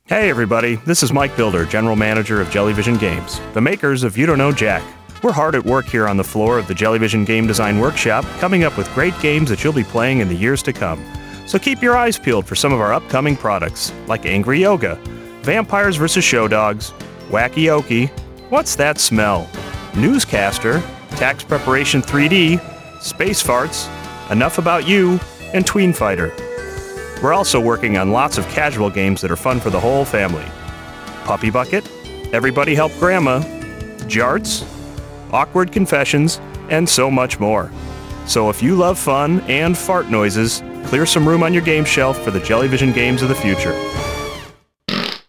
Hey everybody, this is Mike Builder, General Manager of Jellyvision Games, the makers of You Don't Know Jack. We're hard at work here on the floor of the Jellyvision Game Design Workshop, coming up with great games that you'll be playing in the years to come. So keep your eyes peeled for some of our upcoming products, like Angry Yoga, Vampires vs. Show Dogs, Wacky Okie, What's That Smell?, Newscaster, Tax Preparation 3D, Space Farts, Enough About You, and Tween Fighter. We're also working on lots of casual games that are fun for the whole family. Puppy Bucket, Everybody Help Grandma, Jarts, Awkward Confessions, and so much more. So if you love fun and fart noises, clear some room on your game shelf for the Jellyvision games of the future.